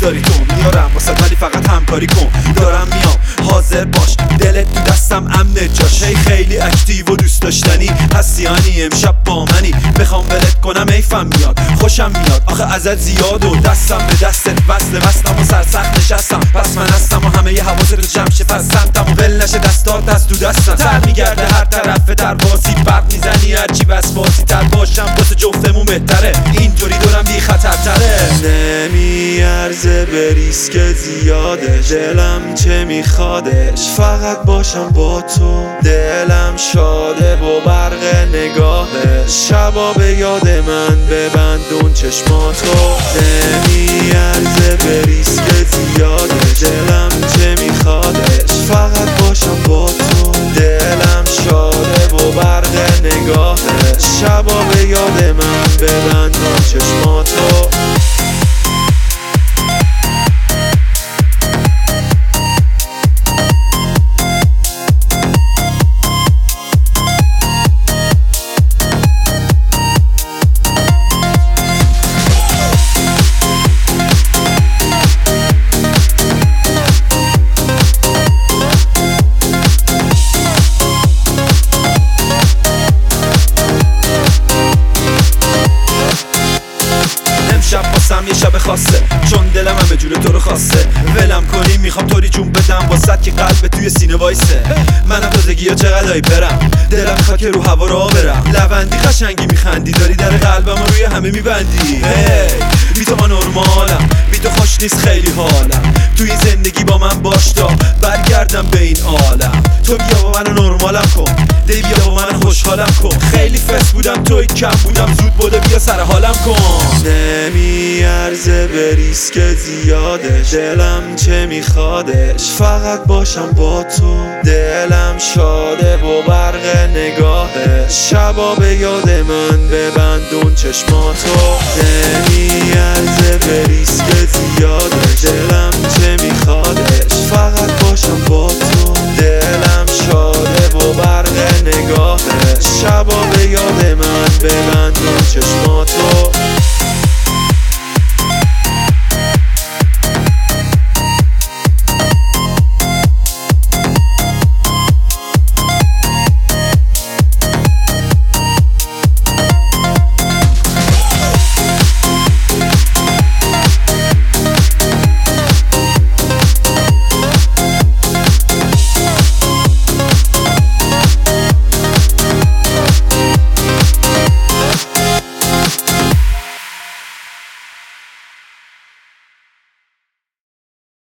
داری تو میارم واسه ولی فقط همکاری کن. دارم میام حاضر باش دلت تو دستم امنه جاش. هی خیلی اکتیو و دوست داشتنی هستیانی امشب با منی. بخوام ولت کنم ایفم میاد خوشم میاد آخه ازت زیاد و دستم به دستت وصلم و سرسخت نشستم. پس من هستم و همه ی حواست رو جمع شه پس سمتم و ول نشه دستات از تو دستم. تر میگرده هر طرف ترواسی برق میزنی هرچی وسواسی تر باشم واسه جفتمون بهتره. اینطوری دورم بی خطرتره. نمیارزه به ریسک زیادش دلم چه میخوادش فقط باشم با تو. دلم شاده با برق نگاهش شبا به یاد من ببندون چشماتو. نمیارزه به ریسک زیادش دلم چه میخوادش فقط باشم با تو. دلم شاده با برق نگاهش شبا به یاد من ببندون چشماتو. شب باسم یه شب خاصه چون دلم همه جور تو رو خواسته. ولم کنی میخوام طوری جون بدم واسط که قلب توی سینه وایسه. منم تازگی ها چقدر برم دلم میخواد که رو هوا را برم. لبندی قشنگی میخندی داری در قلبم و روی همه میبندی. بی تو ما نرمالم بی تو خوش نیست خیلی حالم. تو این زندگی با من باش تا برگردم به این عالم. تو بیا با من نرمالم کن دی بیا با من خوشحالم کن. خیلی فس بودم توی کم بودم زود بوده بیا سر حالم کن. نمیارزه به ریسک زیادش دلم چه میخوادش فقط باشم با تو. دلم شاده با برق نگاهش شبا به یاد من ببندون چشماتو. نمیارزه به ریسک زیادش